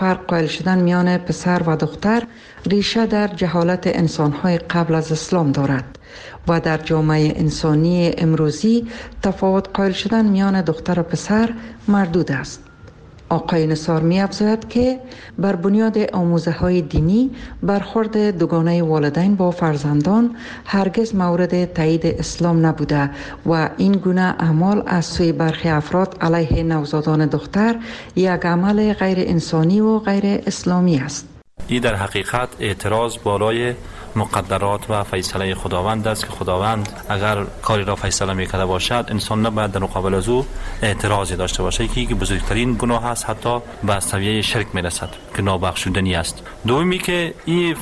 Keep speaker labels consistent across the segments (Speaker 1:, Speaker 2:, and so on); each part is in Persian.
Speaker 1: فرق قائل شدن میان پسر و دختر ریشه در جهالت انسانهای قبل از اسلام دارد و در جامعه انسانی امروزی تفاوت قائل شدن میان دختر و پسر مردود است. آقای نثار می افزاید که بر بنیاد آموزه های دینی برخورد دوگانه والدین با فرزندان هرگز مورد تایید اسلام نبوده و این گونه اعمال از سوی برخی افراد علیه نوزادان دختر یک عمل غیر انسانی و غیر اسلامی است.
Speaker 2: این در حقیقت اعتراض بالای مقدرات و فیصله خداوند است که خداوند اگر کاری را فیصله میکرده باشد انسان نباید در مقابل از او اعتراضی داشته باشه که بزرگترین گناه است، حتی به سویه شرک میرسد که نابخشودنی است. دومی که این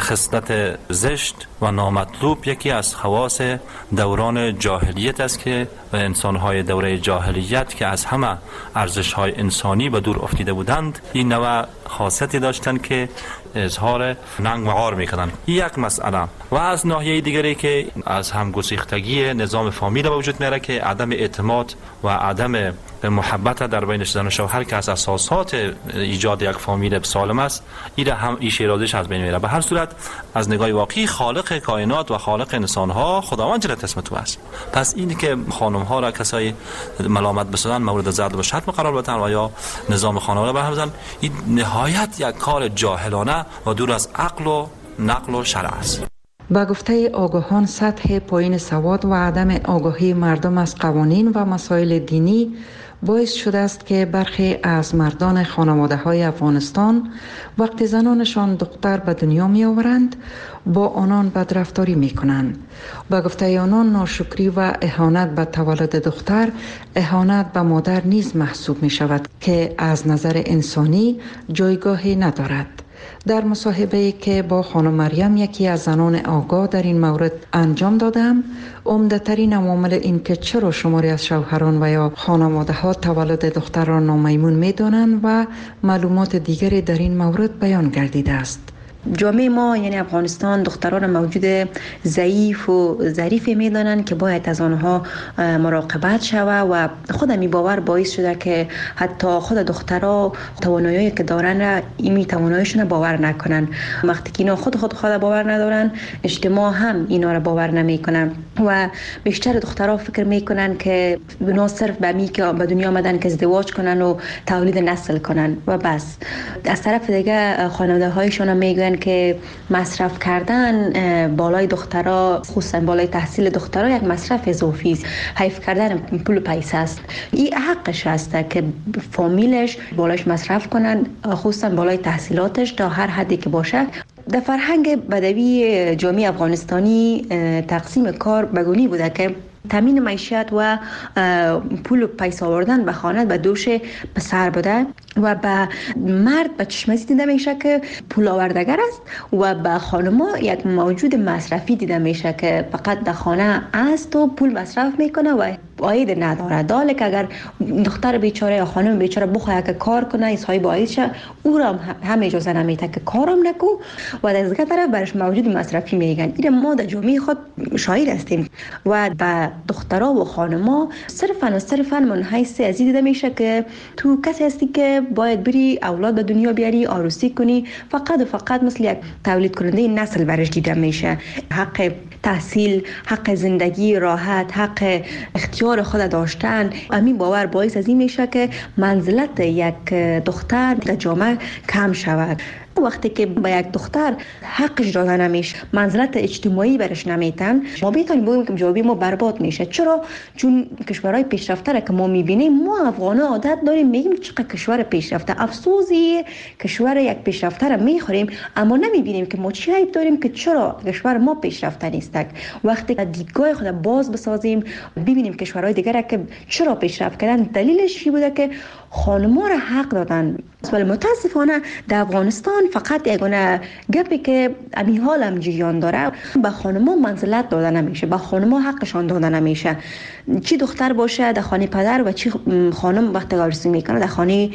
Speaker 2: خصلت زشت و نامطلوب یکی از خواص دوران جاهلیت است که انسان‌های دوره جاهلیت که از همه ارزش‌های انسانی به دور افتیده بودند این نوع خاصیتی داشتند که اظهار ننگ و عار می‌کردند. یک مسئله و از ناحیه دیگری که از همگسیختگی نظام فامیل به وجود میاره که عدم اعتماد و عدم محبت در بین زن و شوهر که از اساسات ایجاد یک فامیل سالم است، این هم ایش ارادش از بین میره. به هر صورت از نگاه واقعی خالق کائنات و خالق انسان‌ها خداوند جل اسمه است. پس این که خانم‌ها را کسای ملامت بسازن، مورد ضرب و شتم قرار بدن و یا نظام خانواده به هم بزنن، این نهایت یک کار جاهلانه و دور از عقل و نقل و شرع است.
Speaker 1: با گفته آگاهان سطح پایین سواد و عدم آگاهی مردم از قوانین و مسائل دینی باعث شده است که برخی از مردان خانواده‌های افغانستان وقتی زنانشان دختر به دنیا می آورند با آنان بدرفتاری می کنند. با گفته آنان ناشکری و اهانت به تولد دختر اهانت به مادر نیز محسوب می شود که از نظر انسانی جایگاهی ندارد. در مصاحبه‌ای که با خانم مریم یکی از زنان آگاه در این مورد انجام دادم، عمده‌ترین عوامل این که چرا شماری از شوهران و یا خانواده‌ها تولد دختر را نامیمون می‌دانند و معلومات دیگری در این مورد بیان گردیده است.
Speaker 3: جامعه ما یعنی افغانستان دختران موجود ضعیف و ظریف میدانند که باید از آنها مراقبت شود و خود می باور باعث شده که حتی خود دخترها توانایی که دارن این تواناییشون باور نکنن. وقتی که اینا خود باور ندارن، اجتماع هم اینا را باور نمیکنن و بیشتر دخترها فکر میکنن که بنا صرف به می که به دنیا آمدن که ازدواج کنن و تولید نسل کنن و بس. از طرف دیگه خانواده هایشون میگن که مصرف کردن بالای دخترها، خصوصا بالای تحصیل دخترها، یک مصرف اضافی است. حیف کردن پول پیسه است. این حقش است که فامیلش بالاش مصرف کنن، خصوصا بالای تحصیلاتش تا هر حدی که باشه. در فرهنگ بدوی جامعه افغانستانی تقسیم کار بگونی بوده که تامین معیشت و پول و پیسه آوردن به خانه به دوش پسر بوده و به مرد به چشمزی دیده میشه که پول آوردگر است و به خانما یک موجود مصرفی دیده میشه که فقط در خانه است و پول مصرف میکنه و عاید نداره. داله که اگر دختر بیچاره یا خانم بیچاره بخواد که کار کنه ایسای باعث شه، او را هم اجازه نمیده که کارم نکو و از دیگه طرف برش موجود مصرفی میگن. این ما در جامعه خود شاهد هستیم و به دخترها و خانما صرفاً من حیث ازی دیده میشه که تو کسی هستی که باید بری اولاد به دنیا بیاری، عروسی کنی، فقط مثل یک تولید کننده نسل برش دیده میشه. حق تحصیل، حق زندگی راحت، حق اختیار خود داشتن، همین باور باعث از این میشه که منزلت یک دختر در جامعه کم شود. وقتی که به یک دختر حقش داده نمیشه، منزلت اجتماعی برش نمیتن، ما میتونیم بگیم که جوابی ما برباد میشه. چرا؟ چون کشورهای پیشرفته که ما میبینیم، ما افغان‌ها عادت داریم میگیم چقدر کشور پیشرفته، افسوسی کشور یک پیشرفته را میخوریم اما نمیبینیم که ما چی عیب داریم که چرا کشور ما پیشرفته نیست. وقتی دیدگاه خود باز بسازیم، ببینیم کشورهای دیگر که چرا پیشرفت کردن، دلیلش چی بوده که خانم‌ها را حق دادن. ولی متاسفانه در افغانستان فقط یگانه گپی که امی حال هم جریان داره، به خانم‌ها منزلت داده نمیشه، به خانم‌ها حقشان داده نمیشه. چی دختر باشه در خانه پدر و چی خانم وقتی عروسی میکنه در خانه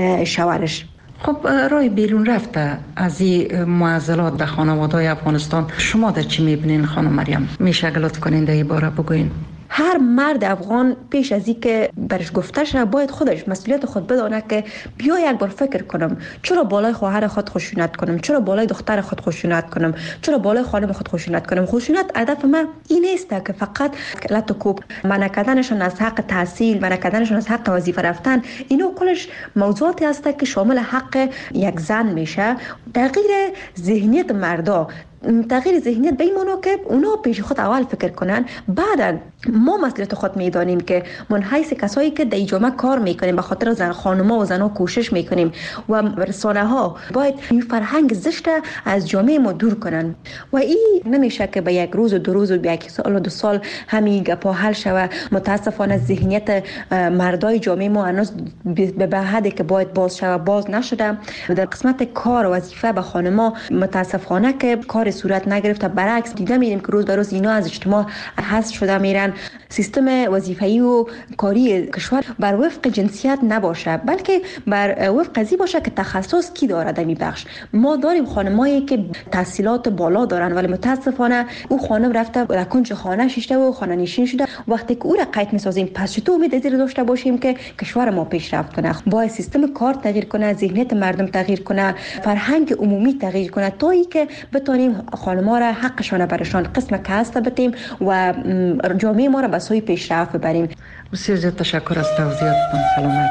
Speaker 3: شوهرش.
Speaker 1: خب رای بیرون رفته از این معضلات در خانواده‌های افغانستان، شما در چی میبینین خانم مریم؟ میشه لطف کنین در این باره بگوین؟
Speaker 3: هر مرد افغان پیش از این که برش گفته شه باید خودش مسئولیت خود بدانه که بیا یک بار فکر کنم چرا بالای خواهر خود خشونت کنم، چرا بالای دختر خود خشونت کنم، چرا بالای خانم خود خشونت کنم. خشونت هدف ما این نیست که فقط لط و کوب، منع کردنشون از حق تحصیل، منع کردنشون از حق وظیفه رفتن، اینو کلش موضوعاتی هست که شامل حق یک زن میشه. تغییر ذهنیت مردا، تغییر ذهنیت به این معنی که اونا پیش خود اول فکر کنن، بعد ما مسئولیت خود میدانیم که من حیث کسایی که در جامعه کار میکنیم به خاطر زن خانم‌ها و زنها کوشش میکنیم و رسانه ها باید این فرهنگ زشت از جامعه ما دور کنن و این نمیشه که به یک روز و دو روز و به یک سال و دو سال همین گپا حل شوه. متاسفانه ذهنیت مردای جامعه ما هنوز به حدی که باید باز شوه باز نشده. در قسمت کار و وظیفه به خانم‌ها متاسفانه که کار صورت نگرفته، برعکس دیده میریم که روز به روز اینا از اجتماع حذف شده میرن. سیستم وظیفه‌ای و کاری کشور بر وفق جنسیت نباشه بلکه بر وفق ازی باشه که تخصص کی داره در این بخش. ما داریم خانمایی که تحصیلات بالا دارن ولی متاسفانه او خانم رفته در کنج خانه شیشته و خانه نشین شده. وقتی که او را قید میسازیم پس چطور امید ازی داشته باشیم که کشور ما پیشرفت کنه؟ باید سیستم کار تغییر کنه، ذهنیت مردم تغییر کنه، فرهنگ عمومی تغییر کنه تا ای که بتونیم خانم‌ها را حقشان برشان قسم کسب بدیم و جامعه ما را به سوی پیشرفت ببریم.
Speaker 1: بسیار زیاد تشکر از توضیحاتتون. سلامت.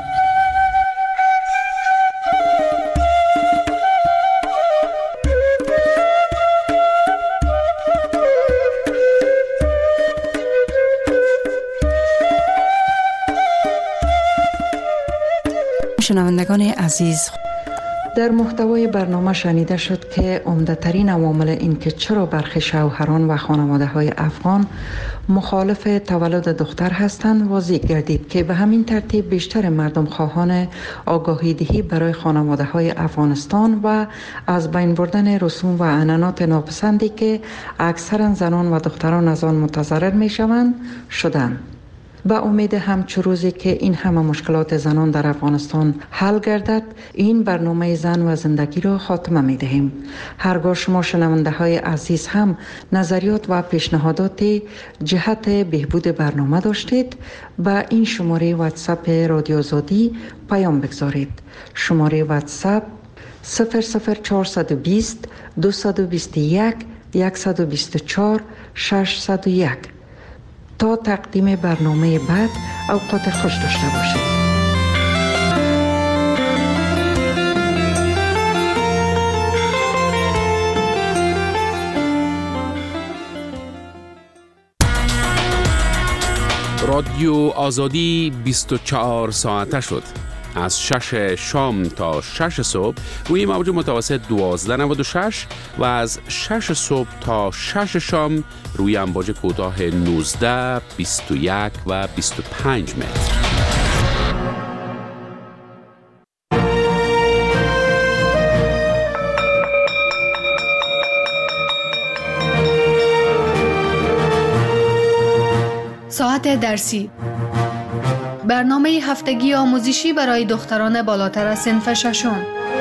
Speaker 4: شنوندگان عزیز،
Speaker 1: در محتوای برنامه شنیده شد که عمده‌ترین عوامل این که چرا برخی شوهران و خانواده‌های افغان مخالف تولد دختر هستند واضح گردید که به همین ترتیب بیشتر مردم خواهان آگاهی دهی برای خانواده‌های افغانستان و از بین بردن رسوم و عنعنات ناپسندی که اکثرا زنان و دختران از آن متضرر می‌شوند شدند. با امید همچو روزی که این همه مشکلات زنان در افغانستان حل گردد، این برنامه زن و زندگی را خاتمه می دهیم. هرگاه شما شنونده های عزیز هم نظریات و پیشنهادات جهت بهبود برنامه داشتید، با این شماره واتساپ رادیو آزادی پیام بگذارید. شماره واتساپ 00420 221 124 601. تا تقدیم برنامه بعد اوقات خوش داشته باشید.
Speaker 5: رادیو آزادی 24 ساعته شد. از 6 شام تا 6 صبح روی موج متوسط 1296 و از 6 صبح تا 6 شام روی امواج کوتاه 19، 21 و 25 متر.
Speaker 6: ساعت درسی، برنامه هفتگی آموزشی برای دختران بالاتر از صنف ششم.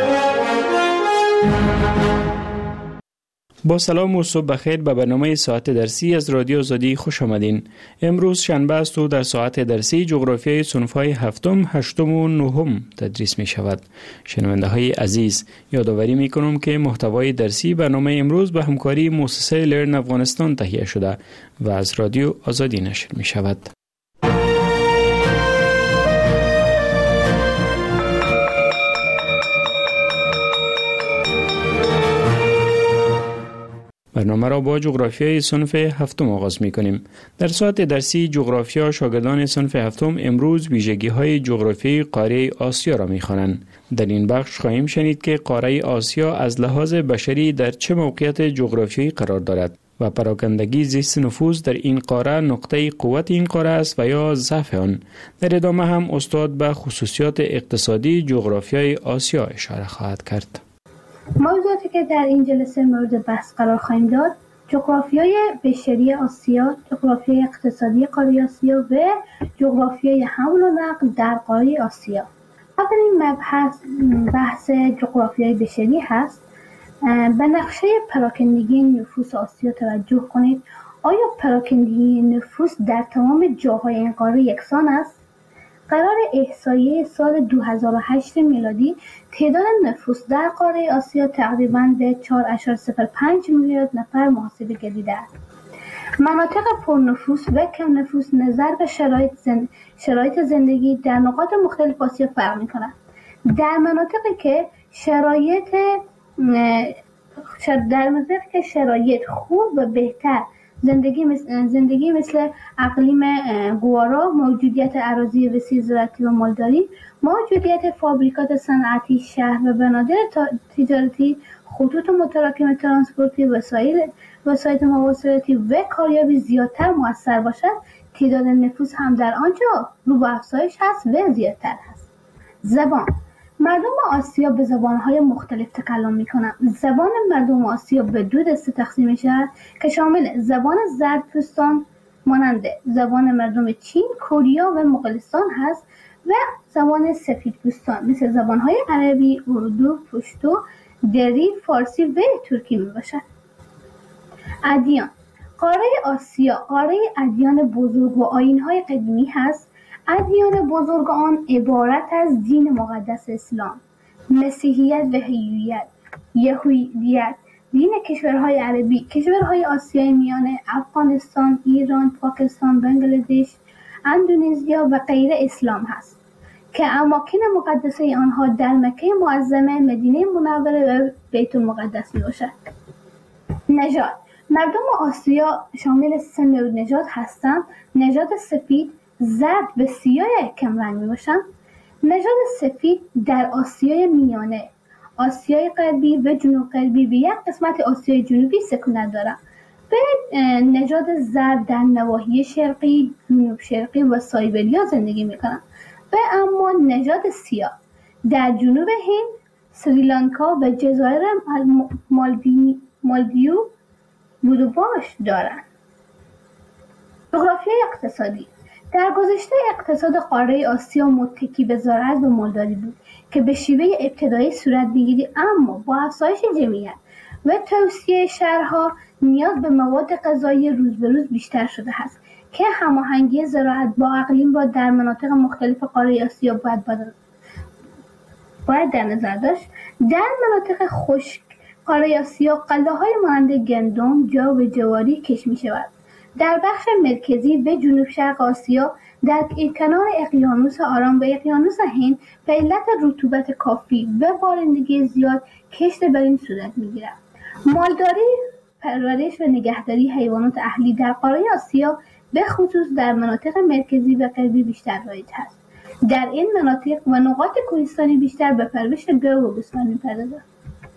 Speaker 7: با سلام و صبح بخیر به برنامه ساعت درسی از رادیو آزادی خوش آمدین. امروز شنبه است و در ساعت درسی جغرافیای صنف‌های هفتم، هشتم و نهم تدریس می شود. شنونده های عزیز، یادآوری می کنم که محتوای درسی برنامه امروز به همکاری مؤسسه لرن افغانستان تهیه شده و از رادیو آزادی نشر می شود. برنامه را با جغرافیای صنف هفتم آغاز می کنیم. در ساعت درسی جغرافیا شاگردان صنف هفتم امروز ویژگی‌های جغرافیایی قاره آسیا را می خوانند. در این بخش خواهیم شنید که قاره آسیا از لحاظ بشری در چه موقعیت جغرافیایی قرار دارد و پراکندگی زیست نفوذ در این قاره نقطه قوت این قاره است و یا ضعف آن. در ادامه هم استاد به خصوصیات اقتصادی جغرافیای آسیا اشاره خواهد کرد.
Speaker 8: موضوعاتی که در این جلسه مورد بحث قرار خواهیم داد: جغرافیای بشری آسیا، جغرافیای اقتصادی قاره آسیا و جغرافیای حمل و نقل در قاره آسیا. اولین مبحث بحث جغرافیای بشری هست. به نقشه پراکندگی نفوس آسیا توجه کنید. آیا پراکندگی نفوس در تمام جاهای این قاره یکسان است؟ قرار احصایه سال 2008 میلادی تعداد نفوس در قاره آسیا تقریباً به 4.05 میلیارد نفر محاسبه گردیده است. مناطق پرنفوس و کم نفوس نظر به شرایط زندگی در نقاط مختلف آسیا فرق می‌کنند. در مناطقی که شرایط خوب و بهتر زندگی مثل اقلیم گوارا، موجودیت اراضی وسیع زراعتی و مالداری، موجودیت فابریکات صنعتی، شهر و بنادر تجارتی، خطوط متراکم ترانسپورتی، وسایل مواصلاتی و کاریابی زیادتر مؤثر باشد، تعداد نفوس هم در آنجا رو به افزایش هست و زیادتر هست. زبان. مردم آسیا به زبانهای مختلف تکلم می‌کنند. زبان مردم آسیا به دو دسته تقسیم می‌شود که شامل زبان زردپوستان مانند زبان مردم چین، کره و مغولستان هست و زبان سفیدپوستان مثل زبانهای عربی، اردو، پشتو، دری، فارسی و ترکی میباشد. ادیان. قاره آسیا قاره ادیان بزرگ و آیین‌های قدیمی هست. ادیان بزرگ آن عبارت از دین مقدس اسلام، مسیحیت و یهودیت، دین کشورهای عربی، کشورهای آسیای میانه، افغانستان، ایران، پاکستان، بنگلادش، اندونزیا و غیره اسلام هست که اماکن مقدسه آنها در مکه معظمه، مدینه منوره و بیت المقدس میباشد. نژاد. مردم آسیا شامل سه نوع نژاد هستند: نژاد سفید، زرد و سیاه کم رنگ میباشند. نژاد سفید در آسیای میانه، آسیای غربی و جنوب غربی به یک قسمت آسیای جنوبی سکونت دارند. به نژاد زرد در نواحی شرقی، جنوب شرقی و سایبریا زندگی میکنند. و اما نژاد سیاه در جنوب هند، سریلانکا و جزایر مالدیو بودوباش دارند. جغرافیای اقتصادی. در گذشته اقتصاد قاره آسیا متکی به زراعت و مالداری بود که به شیوه ابتدایی صورت می‌گیرد، اما با افزایش جمعیت و توسعه شهرها نیاز به مواد غذایی روز به روز بیشتر شده است که هماهنگی زراعت با اقلیم را در مناطق مختلف قاره آسیا باید در نظر داشت. در مناطق خشک قاره آسیا غله‌های مانند گندم، جو و جواری کشت می‌شود. در بخش مرکزی و جنوب شرق آسیا در کنار اقیانوس آرام و اقیانوس هند به علت رطوبت کافی و بارندگی زیاد کشت بر این صورت می‌گیرد. مالداری، پرورش و نگهداری حیوانات اهلی در قاره آسیا به خصوص در مناطق مرکزی و غربی بیشتر رایج است. در این مناطق و نقاط کوهستانی بیشتر به پرورش گاو و گوسفند می‌پردازند.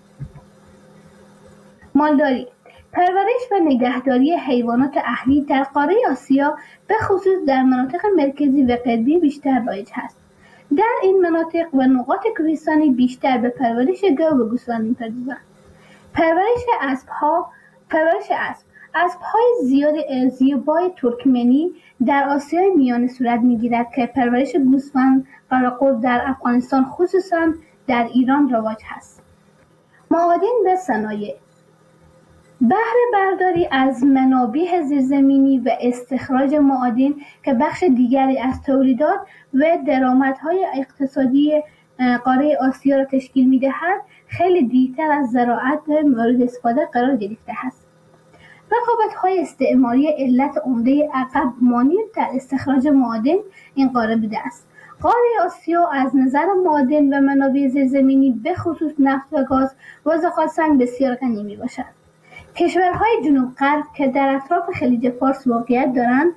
Speaker 8: مالداری، پرورش و نگهداری حیوانات اهلی در قاره آسیا به خصوص در مناطق مرکزی و غربی بیشتر رایج است. در این مناطق و نقاط کوهستانی بیشتر به پرورش گاو و گوسفند می‌پردازند. پرورش اسب. اسب‌های زیبای ترکمنی در آسیای میانه صورت می‌گیرد که پرورش گوسفند قراقل در افغانستان خصوصاً در ایران رواج است. معادن و صنایع. بهره برداری از منابع زیرزمینی و استخراج معادن که بخش دیگری از تولیدات و درآمدهای اقتصادی قاره آسیا را تشکیل می‌دهد، خیلی دیرتر از زراعت مورد استفاده قرار گرفته است. رقابت‌های استعماری علت عمده عقب مانی در استخراج معادن این قاره بوده است. قاره آسیا از نظر معادن و منابع زیرزمینی به خصوص نفت و گاز و زغال‌سنگ بسیار غنی میباشد. کشورهای جنوب غرب که در اطراف خلیج فارس موقعیت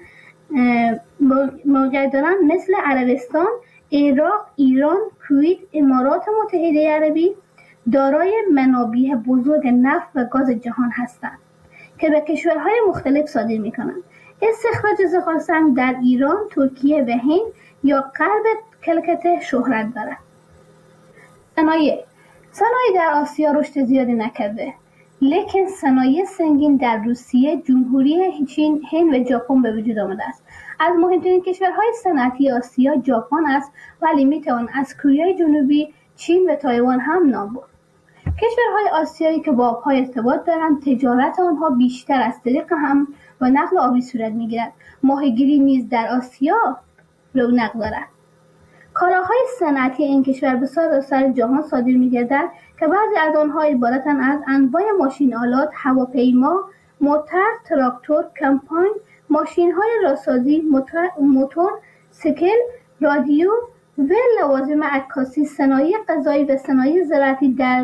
Speaker 8: دارند مثل عربستان، عراق، ایران، کویت، امارات متحده عربی دارای منابع بزرگ نفت و گاز جهان هستند که به کشورهای مختلف صادر می‌کنند. استخراج زغال‌سنگ در ایران، ترکیه و هند یا غرب کلکته شهرت دارد. صنایع در آسیا رشد زیادی نکرده، لیکن صنایع سنگین در روسیه، جمهوری چین، هند و ژاپن به وجود آمده است. از مهمترین کشورهای صنعتی آسیا ژاپن است، ولی میتوان از کره جنوبی، چین و تایوان هم نام برد. کشورهای آسیایی که با آبها ارتباط دارند تجارت آنها بیشتر از طریق هم و نقل آبی صورت می‌گیرد. ماهیگیری نیز در آسیا رونق دارد. کالاهای صنعتی این کشور به سراسر جهان صادر می‌گردد که بعضی از آنها عبارتند از انواع ماشین آلات، هواپیما، موتور، تراکتور، کمپاین، ماشین‌های راهسازی، موتور، سیکل، رادیو و لوازم عکاسی، صنایع غذایی و صنایع زراعتی در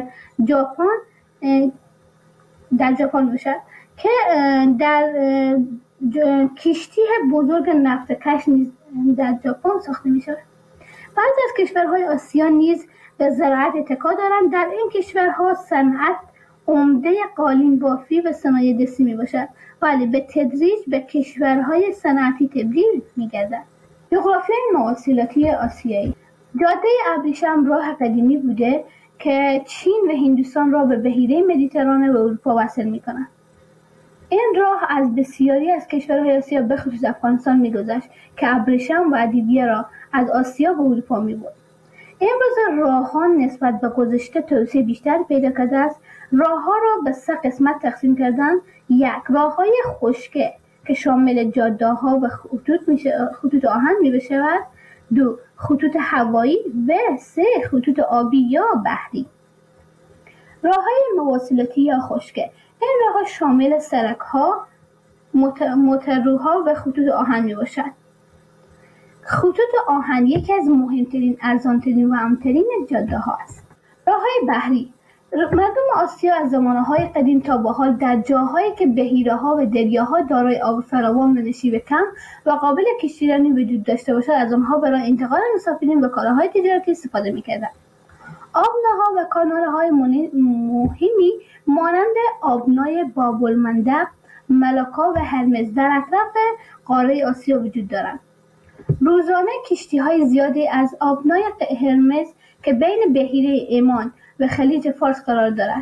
Speaker 8: ژاپن می‌باشد که در کشتی بزرگ نفتکش نیز در ژاپن ساخته می‌شود. بعضی از کشورهای آسیا نیز به زراعت اتکا دارند. در این کشورها صنعت عمده قالین بافی و صنایع دستی میباشد، ولی به تدریج به کشورهای صنعتی تبدیل میگردد. جغرافیای مواصلاتی آسیایی. جاده ابریشم راه قدیمی بوده که چین و هندوستان را به بحیره مدیترانه و اروپا وصل میکند. این راه از بسیاری از کشورهای آسیا به خصوص افغانستان میگذشت که ابریشم و ادویه را از آسیا به اروپا میبرد. امروز راه‌ها نسبت به گذشته توسعه بیشتر پیدا کرده است. راه‌ها را به 3 قسمت تقسیم کردند: 1. راه‌های خشکی که شامل جاده‌ها و خطوط آهن می‌شود. 2. خطوط هوایی و 3. خطوط آبی یا بحری. راه‌های مواصلاتی یا خشکی. این راه‌ها شامل سرک‌ها، موتورروها و خطوط آهن می‌باشد. خطوط آهن یکی از مهمترین، ارزانترین و امن‌ترین جاده‌ها است. راه‌های بحری. مردم آسیا از زمانه‌های قدیم تا به حال در جاهایی که بحیره‌ها و دریاها دارای آب فراوان و نشیب کم و قابل کشتیرانی وجود داشته باشد از آنها برای انتقال مسافرین و کالاهای تجارتی استفاده می‌کردند. آبناها و کانال‌های مهمی مانند آبنای باب‌المندب، ملاکا و هرمز در اطراف قاره آسیا وجود دارند. روزانه کشتی‌های زیادی از آبنای هرمز که بین بحیره عمان و خلیج فارس قرار دارد.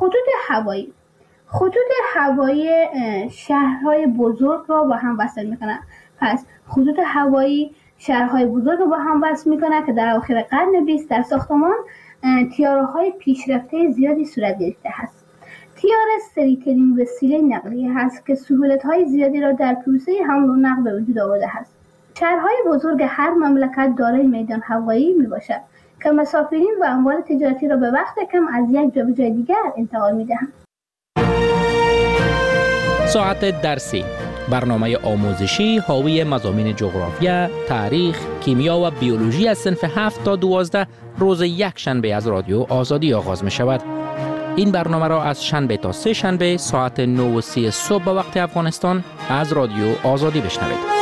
Speaker 8: خطوط هوایی شهرهای بزرگ را با هم وصل می‌کند. پس خطوط هوایی شهرهای بزرگ را با هم وصل می‌کند که در اواخر قرن 20 در ساختمان طیاره‌های پیشرفته زیادی صورت گرفته است. طیاره سریع‌ترین وسیله نقلیه است که سهولت‌های زیادی را در پروسه حمل و نقل به وجود آورده است. شهرهای بزرگ هر مملکت دارای میدان هوایی میباشد که مسافرین و اموال تجارتی را به وقت کم از یک جا به جای دیگر انتقال میدهند.
Speaker 4: ساعت درسی، برنامه آموزشی حاوی مضامین جغرافیا، تاریخ، کیمیا و بیولوژی از صنف 7 تا 12 روز یک شنبه از رادیو آزادی آغاز می شود. این برنامه را از شنبه تا 3 شنبه ساعت 9:30 صبح به وقت افغانستان از رادیو آزادی بشنوید.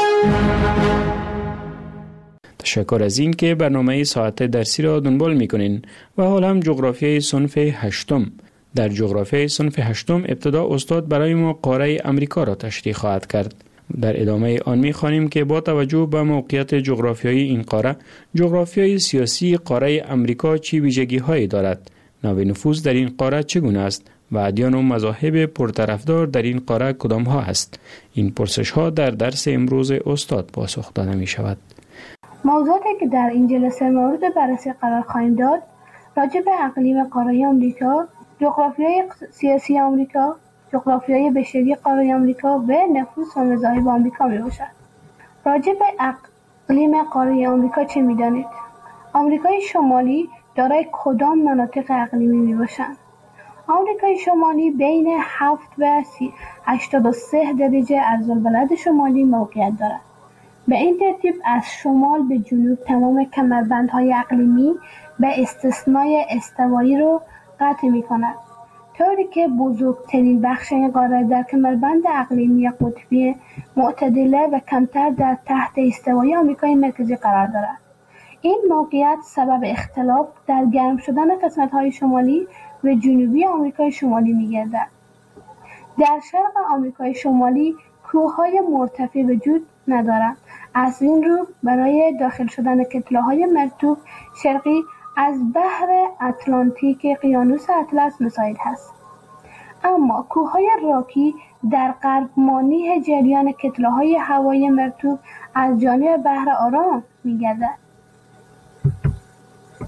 Speaker 7: تشکر از این که برنامه ساعت درسی را دنبال می‌کنین و حالا هم جغرافیای صنف 8. در جغرافیای صنف 8 ابتدا استاد برای ما قاره امریکا را تشریح خواهد کرد. در ادامه آن می‌خوانیم که با توجه به موقعیت جغرافیایی این قاره، جغرافیای سیاسی قاره امریکا چه ویژگی‌هایی دارد؟ نوع نفوذ در این قاره چگونه است؟ و ادیان و مذاهب پرطرفدار در این قاره کدام ها است؟ این پرسش ها در درس امروز استاد پاسخ داده می شود.
Speaker 8: موضوعاتی که در این جلسه مورد بررسی قرار خواهیم داد راجع به اقلیم قاره آمریکا، جغرافیای سیاسی آمریکا، جغرافیای بشری قاره آمریکا و نفوذ و مذاهب آمریکا می باشد. راجع به اقلیم قاره آمریکا چه می دانید؟ آمریکای شمالی دارای کدام مناطق اقلیمی می باشند؟ آمریکای شمالی بین 7 و 83 درجه عرض‌البلد شمالی موقعیت دارد. به این ترتیب از شمال به جنوب تمام کمربندهای اقلیمی به استثنای استوایی رو قطع می کند، طوری که بزرگترین بخش این قاره در کمربند اقلیمی قطبی معتدله و کمتر در تحت استوایی آمریکای مرکزی قرار دارد. این موقعیت سبب اختلاف در گرم شدن قسمت‌های شمالی و جنوبی آمریکای شمالی می‌گردد. در شرق آمریکای شمالی کوه‌های مرتفع وجود ندارند. از این رو برای داخل شدن کتله‌های مرطوب شرقی از بحر اتلانتیک اقیانوس اطلس مساعد است. اما کوه‌های راکی در غرب مانع جریان کتله‌های هوایی مرطوب از جانب بحر آرام می‌گردد.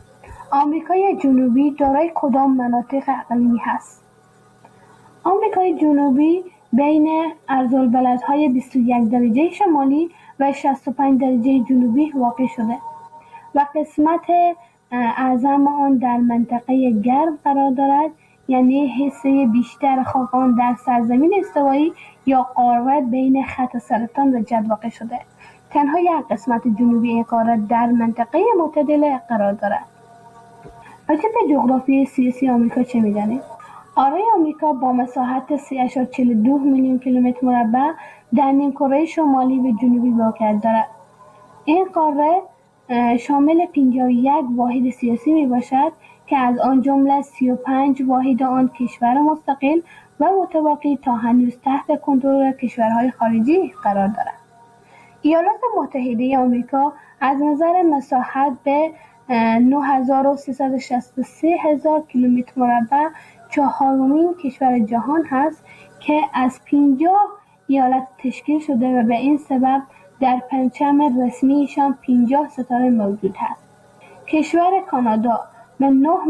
Speaker 8: آمریکای جنوبی دارای کدام مناطق اقلیمی هست؟ آمریکای جنوبی بین عرض‌البلدهای 21 درجه شمالی و 65 درجه جنوبی واقع شده و قسمت اعظم آن در منطقه گرم قرار دارد، یعنی حصه بیشتر خاک آن در سرزمین استوایی یا قاره بین خط سرطان و جد واقع شده. تنها یک قسمت جنوبی این قاره در منطقه معتدله قرار دارد. راجع به جغرافیای سیاسی آمریکا چه می‌دانید؟ قاره آمریکا با مساحت 3.42 میلیون کیلومتر مربع در نیمکره شمالی و جنوبی موقعیت دارد. این قاره شامل 51 واحد سیاسی می باشد که از آن جمله 35 واحد آن کشور مستقل و متوقی تا هنوز تحت کنترل کشورهای خارجی قرار دارد. ایالات متحده آمریکا از نظر مساحت به 9363,000 کیلومتر مربع چهارمین کشور جهان هست که از 50 ایالت تشکیل شده و به این سبب در پرچم رسمیشان 50 ستاره موجود هست. کشور کانادا به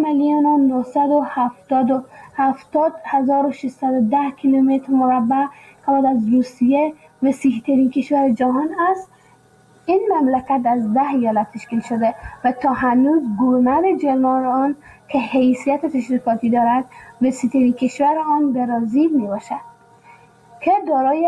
Speaker 8: 9,977,610 کیلومتر مربع که بعد از روسیه وسیع‌ترین کشور جهان است. این مملکت از 10 ایالت تشکیل شده و تا هنوز گورنر جنرال آن که حیثیت تشریفاتی دارد وسیع‌ترین کشور آن برزیل می باشد که دارای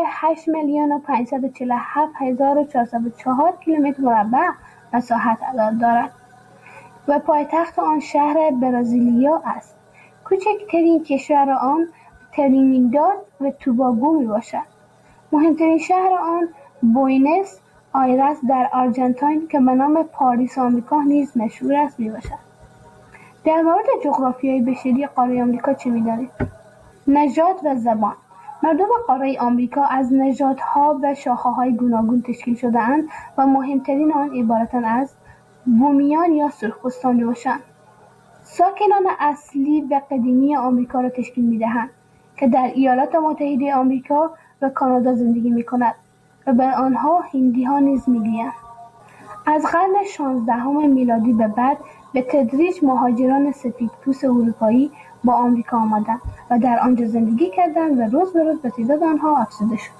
Speaker 8: 8,547,404 کیلومتر مربع مساحت دارد و پایتخت آن شهر برزیلیا است. کوچکترین کشور آن ترینیداد و توباگو می باشد. مهمترین شهر آن بوینس آیرس در آرژانتین که به نام پاریس آمریکا نیز مشهور است می باشد. در مورد جغرافیای بشری قاره آمریکا چه می‌دانید؟ نژاد و زبان. مردم قاره آمریکا از نژادها و شاخه‌های گوناگون تشکیل شده‌اند و مهمترین آن عبارتند از بومیان یا سرخپوستان باشند. ساکنان اصلی و قدیمی آمریکا را تشکیل می‌دهند که در ایالات متحده آمریکا و کانادا زندگی می‌کنند و به آنها هندی‌ها نیز می‌گویند. از قرن 16 میلادی به بعد به تدریج مهاجران سفیدپوست اروپایی با آمریکا آمدند و در آنجا زندگی کردند و روز به روز به تعداد آنها افزوده شد.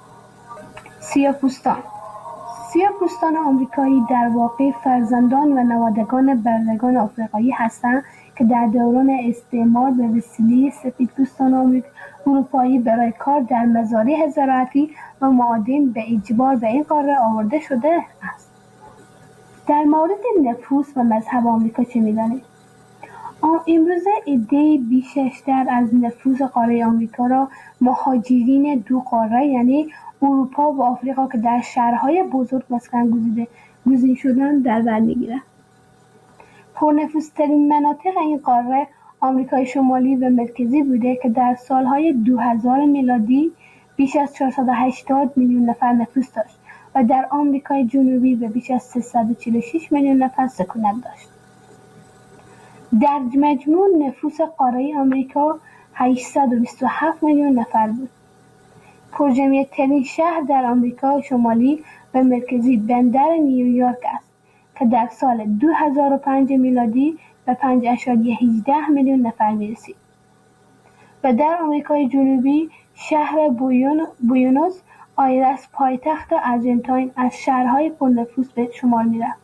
Speaker 8: سیاه‌پوستان آمریکایی در واقع فرزندان و نوادگان برندگان آفریقایی هستند که در دوران استعمار به وسیله سفیدپوستان اروپایی برای کار در مزارع زراعتی و معادن به اجبار به این قاره آورده شده است. در مورد نفوس و مذهب آمریکا چه می‌دانید؟ امروزه عده‌ای بیشتر از نفوس قاره آمریکا را مهاجرین دو قاره یعنی اروپا و آفریقا که در شهرهای بزرگ مسکن گزین شدند در بر می‌گیرند. پرنفوذترین مناطق این قاره آمریکای شمالی و مرکزی بوده که در سالهای 2000 میلادی بیش از 480 میلیون نفر نفوذ داشت و در آمریکای جنوبی به بیش از 346 میلیون نفر سکونت داشت. در مجموع نفوس قاره آمریکا 827 میلیون نفر بود. پرجمعیت‌ترین شهر در آمریکا شمالی و مرکزی بندر نیویورک است که در سال 2005 میلادی به 5.18 میلیون نفر می‌رسید. و در آمریکای جنوبی شهر بوینوس آیرس پایتخت آرژانتین از شهرهای پرنفوذ به شمار می‌رفت.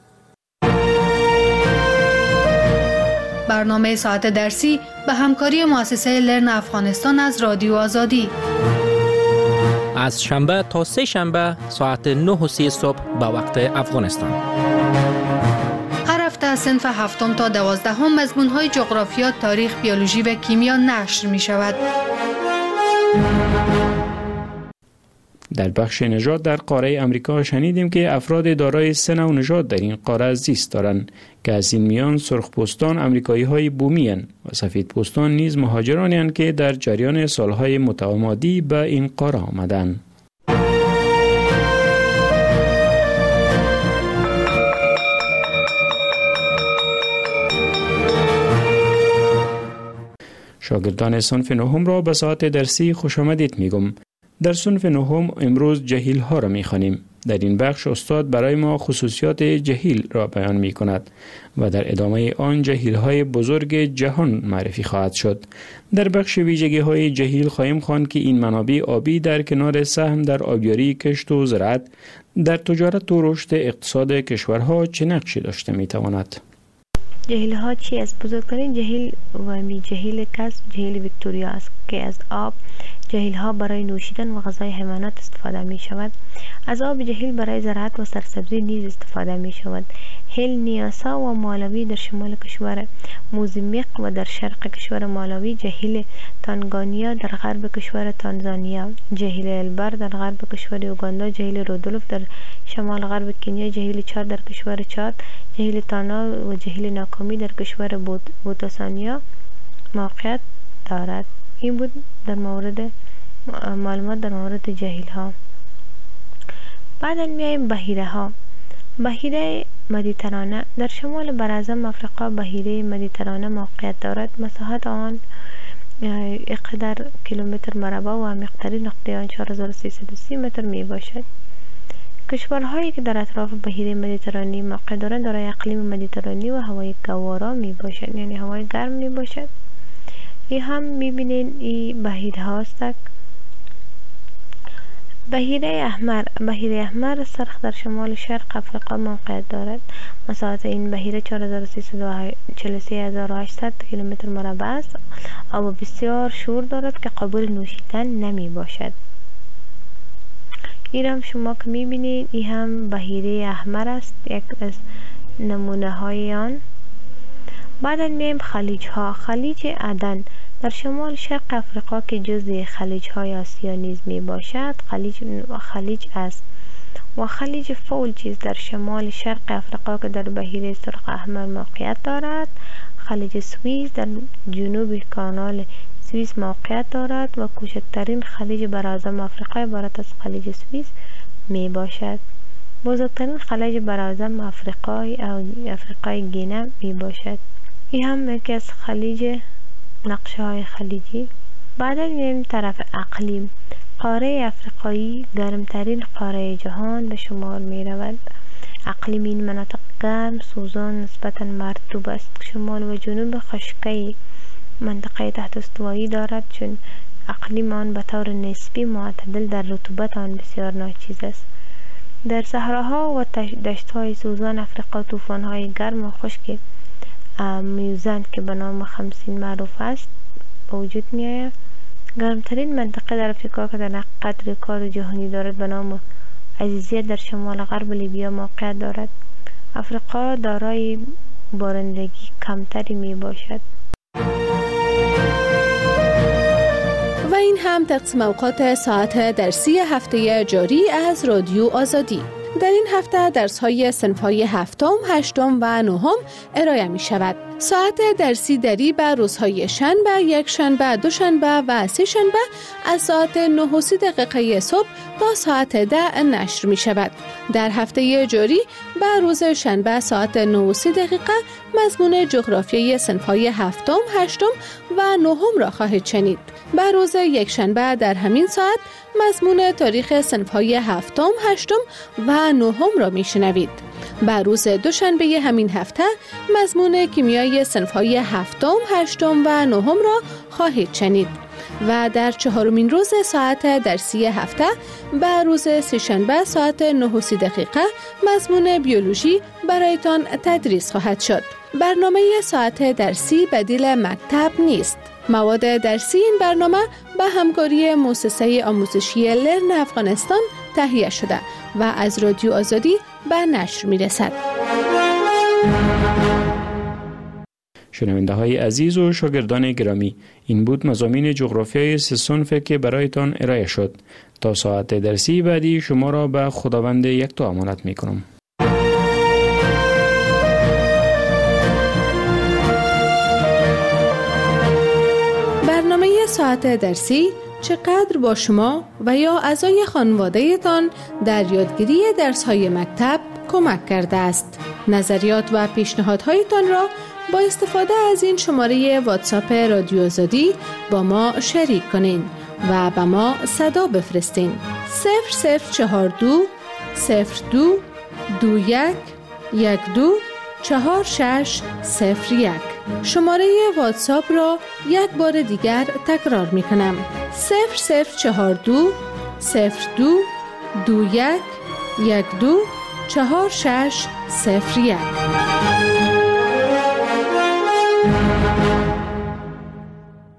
Speaker 6: برنامه ساعت درسی به همکاری مؤسسه لرن افغانستان از رادیو آزادی.
Speaker 4: از شنبه تا سه شنبه ساعت 9:30 صبح به وقت افغانستان.
Speaker 6: هر هفته از صنف 7 تا 12 مضمون‌های جغرافیا، تاریخ، بیولوژی و کیمیا نشر می‌شود.
Speaker 7: در بخش نژاد در قاره امریکا شنیدیم که افراد دارای 3 نوع نژاد در این قاره زیست دارند که از این میان سرخپوستان امریکایی‌های بومی اند و سفیدپوستان نیز مهاجرانی اند که در جریان سالهای متمادی به این قاره آمدند. شاگردان صنف نهم را به ساعت درسی خوش آمدید میگم. در صنف نهم امروز جهیل ها را میخوانیم. در این بخش استاد برای ما خصوصیات جهیل را بیان می کند و در ادامه آن جهیل‌های بزرگ جهان معرفی خواهد شد. در بخش ویژگی‌های جهیل خواهیم خواند که این منابع آبی در کنار سهم در آبیاری، کشت و زراعت در تجارت و رشد اقتصاد کشورها چه نقشی داشته می‌تواند.
Speaker 9: جهیل ها چی است؟ بزرگترین جهیل و جهیل کس جهیل ویکتوریا است که از آب جهیل ها برای نوشیدن و غذای حیوانات استفاده می شود. از آب جهیل برای زراعت و سرسبزی نیز استفاده می شود. هل، نیاسا و مالاوی در شمال کشور موزامبیق و در شرق کشور مالاوی، جهیل تانگانیا در غرب کشور تانزانیا، جهیل البر در غرب کشور اوگاندا، جهیل رودولف در شمال غرب کنیا، جهیل چاد در کشور چاد، جهیل تانا و جهیل ناکامی در کشور بوتسوانیا موقعیت دارد. این بود در مورد معلومات در مورد جهیل ها. بعدا میایم بحیره ها. بحیره مدیترانه در شمال براعظم افریقا بحیره مدیترانه موقعیت دارد. مساحت آن 11 کیلومتر مربع و عمیق‌ترین نقطه آن 4330 متر می باشد. کشورهایی که در اطراف بحیره مدیترانه موقع دارند دارای اقلیم مدیترانه و هوای گوارا می باشد، یعنی هوای گرم می باشد. این هم میبینین این بحیره هاست. بحیره احمر سرخ در شمال شرق افریقا موقعیت دارد. مساحت این بحیره 43,800 کیلومتر مربع است. آب بسیار شور دارد که قابل نوشیدن نمی باشد. این هم شما که میبینید این هم بحیره احمر است، یک از نمونه های آن. بعدا میایم خلیج ها. خلیج عدن در شمال شرق افریقا که جزء خلیج های آسیا نیز می باشد خلیج است. و خلیج فولجیز در شمال شرق افریقا که در بحیره سرخ احمر موقعیت دارد. خلیج سوئیس در جنوب کانال سوئیس موقعیت دارد و کوچکترین خلیج براعظم افریقا عبارت از خلیج سوئیس می باشد. بزرگترین خلیج براعظم افریقای گینه می باشد. این هم یکی از خلیج نقشه های خلیجی. بعدا میایم طرف اقلیم. قاره افریقایی گرمترین قاره جهان به شمار می رود. اقلیم این مناطق گرم، سوزان، نسبتا مرطوب است. شمال و جنوب خشکی منطقه تحت استوایی دارد، چون اقلیم آن به طور نسبی معتدل در رطوبت آن بسیار ناچیز است. در صحراها و دشت‌های سوزان افریقا طوفان‌های گرم و خشک میوزند که به نام خمسین معروف است به وجود می‌آید. گرمترین منطقه در افریقا که در حقیقت رکورد جهانی دارد به نام عزیزیه در شمال غرب لیبیا موقعیت دارد. افریقا دارای بارندگی کمتری می باشد.
Speaker 10: و این هم تقسیم اوقات ساعت درسی هفته جاری از رادیو آزادی. در این هفته درس‌های صنف‌های هفتم، هشتم و نهم ارائه می‌شود. ساعت درسی دری به روزهای شنبه، یک شنبه، دو شنبه و سه شنبه از ساعت 9:30 صبح تا ساعت 10 نشر می‌شود. در هفته جاری به روز شنبه ساعت 9:30 مضمون جغرافیای صنف‌های هفتم، هشتم و نهم را خواهید شنید. به روز یک شنبه در همین ساعت مضمون تاریخ صنف‌های هفتم، هشتم و نهم را میشنوید. به روز دوشنبه همین هفته مضمون کیمیای صنف‌های هفتم، هشتم و نهم را خواهید شنید. و در چهارمین روز ساعت درسی هفته به روز سه‌شنبه ساعت 9:30 مضمون بیولوژی برایتان تدریس خواهد شد. برنامه ساعت درسی بدیل مکتب نیست. مواد درسی این برنامه به همکاری مؤسسه آموزشی لرن افغانستان تهیه شده و از رادیو آزادی به نشر می‌رسد.
Speaker 7: شنونده های عزیز و شاگردان گرامی، این بود مضامین جغرافیای سه صنف که برایتان ارائه شد. تا ساعت درسی بعدی شما را به خداوند یکتا امانت می‌کنم.
Speaker 10: برنامه ساعت درسی چقدر با شما و یا اعضای خانواده‌تان در یادگیری درس‌های مکتب کمک کرده است. نظریات و پیشنهادهایتان را با استفاده از این شماره واتساپ رادیو آزادی با ما شریک کنین و به ما صدا بفرستین. 0042 02 21 12 4601. شماره واتساپ را یک بار دیگر تکرار می کنم: 0042 02 21 12 4601.